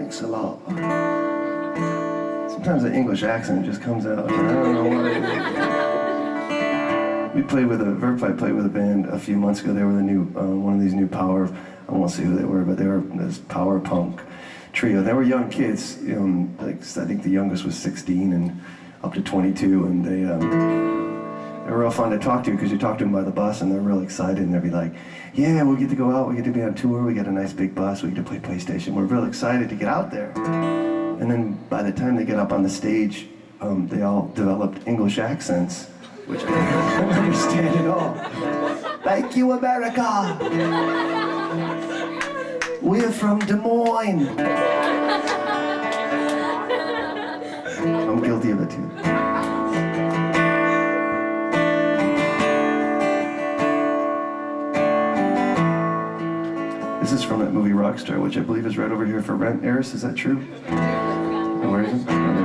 thanks a lot. Sometimes the English accent just comes out. I don't know what it is. Verify played with a band a few months ago. They were the new, one of these new power, I won't say who they were, but they were this power punk trio. They were young kids, like I think the youngest was 16 and up to 22, and they're real fun to talk to because you talk to them by the bus and they're real excited and they'll be like, yeah, we'll get to go out, we get to be on tour, we get a nice big bus, we get to play PlayStation. We're real excited to get out there. And then by the time they get up on the stage, they all developed English accents, which I don't understand at all. Thank you, America! We're from Des Moines! I'm guilty of it too. This is from that movie Rockstar, which I believe is right over here for rent. Eris, is that true? Oh, where is it?